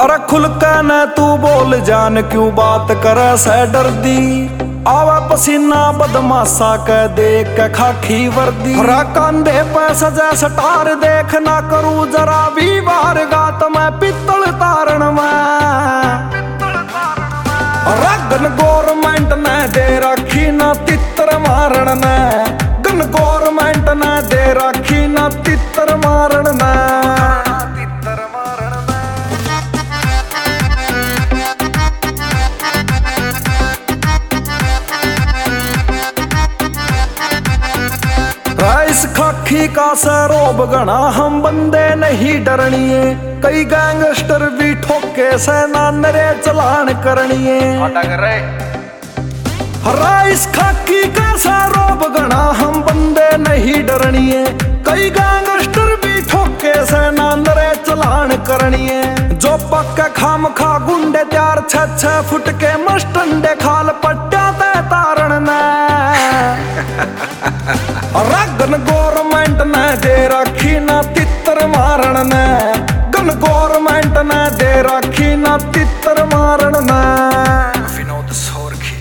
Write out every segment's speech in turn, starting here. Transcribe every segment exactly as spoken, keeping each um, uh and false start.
अरे खुल के न तू बोल जान क्यों बात करे से डरदी। आवा पसीना बदमाशा के देख के खाकी वर्दी। कंधे पे सजा सटार देख ना करूं जरा भी बार गात मैं पित्तल तारण में। गन गवर्नमेंट ने दे रखी ना तितर मारण ने। गन गवर्नमेंट ने दे रखी ना तितर मारण ने। इस खाकी का सरोब गणा हम बंदे नहीं डरनिए। कई गैंगस्टर भी ठोके से ना नरे चलान करनिए। हरा इस खाकी का सरोब गणा हम बंदे नहीं डरनिए। कई गैंगस्टर भी ठोके से ना नरे चलान करनिए। जो पक्का खाम खा गुंडे त्यार छह छह फुट के मस्टंडे खाल पट्टा ते तारण ने। गन गवर्नमेंट ने दे रखी ना तितर मारण ने। गन गवर्नमेंट ने दे रखी ना तितर मारण ने। विनोद सोरखी।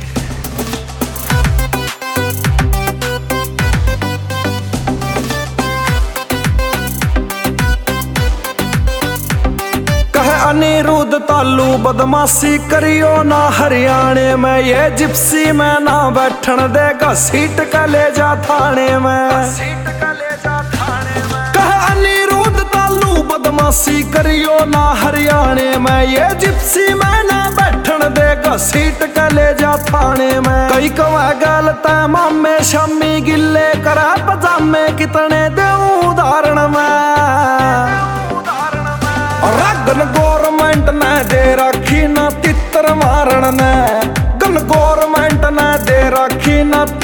कहे अनिरुद्ध तालू बदमाशी करियो ना हरियाणे में। ये जिप्सी में ना बैठन देगा सीट का ले जा थाने में। सीट का ले जा थाने में। कहे अनिरुद्ध तालू बदमाशी करियो ना हरियाणे में। ये जिप्सी में ना बैठन देगा सीट का ले जा थाने में। कई कवा गलत मामे शामी गिल्ले करा पजामे कितने दे उदाहरण में। गन गवर्नमेंट ने दे रखी ना तितर मारण ने। गन गवर्नमेंट ने दे रखी ना